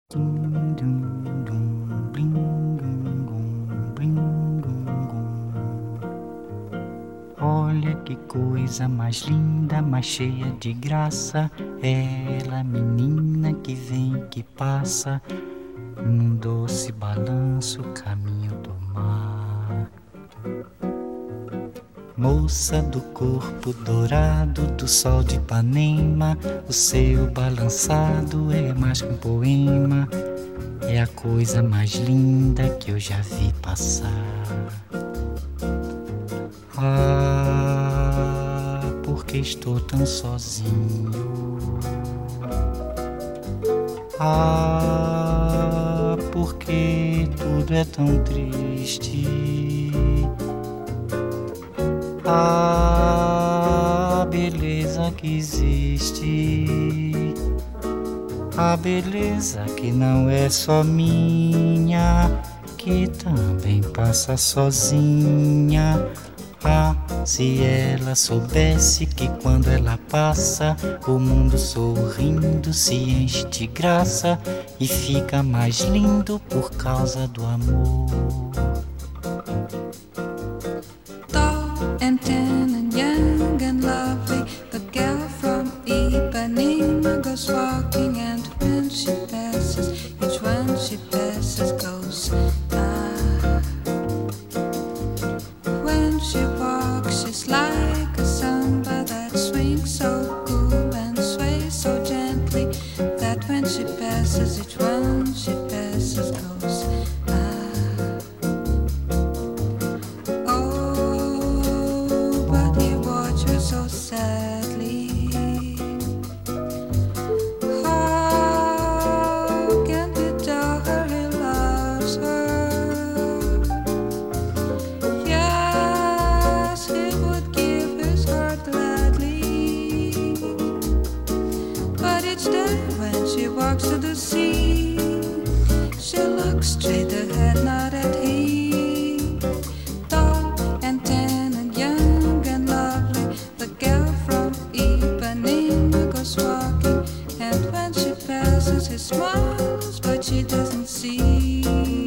Dum, dum, dum, bling, dum, dum, bling, dum, dum. Olha que coisa mais linda, mais cheia de graça. Ela, menina que vem, que passa, num doce balanço, caminho do mar. Moça do corpo dourado do sol de Ipanema, o seu balançado é mais que um poema. É a coisa mais linda que eu já vi passar. Ah, porque estou tão sozinho. Ah, porque tudo é tão triste. A beleza que existe, a beleza que não é só minha, que também passa sozinha. Ah, se ela soubesse que quando ela passa, o mundo sorrindo se enche de graça e fica mais lindo por causa do amor. And tan and young and lovely, the girl from Ipanema goes walking, and when she passes, each one she passes goes ah. When she walks, she's like a samba that swings so cool and sways so gently, that when she passes, each one she passes goes so sadly. How can we tell her he loves her? Yes, he would give his heart gladly. But each day when she walks to the sea, she looks straight ahead, not at him. Tall and tan and young and lovely, the girl from Ipanema goes walking, and when she passes, he smiles, but she doesn't see.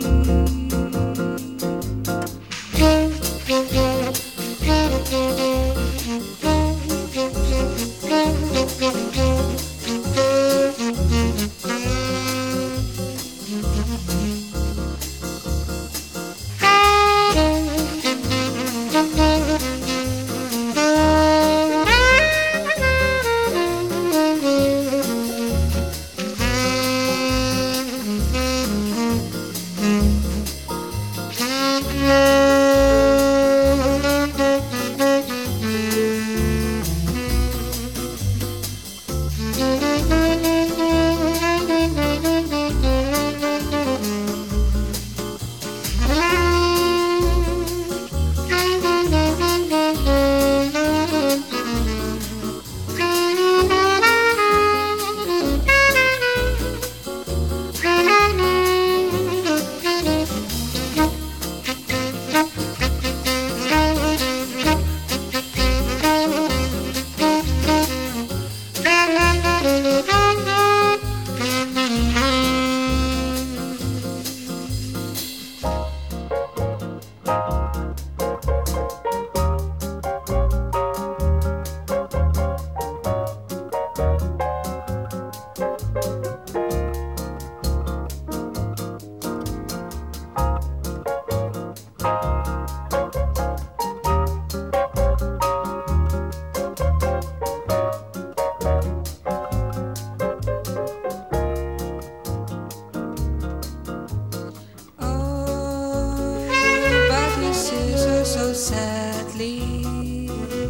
So sadly,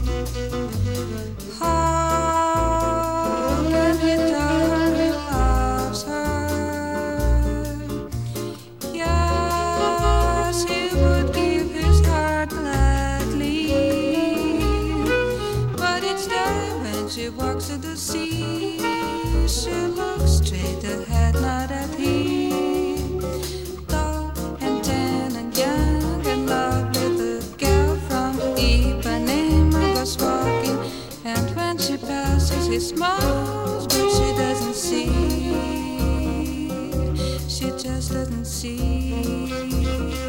how can he tell her he loves her? Yes, he would give his heart gladly, but each day when she walks to the sea, she looks straight ahead, not at him. Tall and tan and young and lovely, the girl from Ipanema goes walking, and when she passes, he smiles, but she doesn't see. just doesn't see.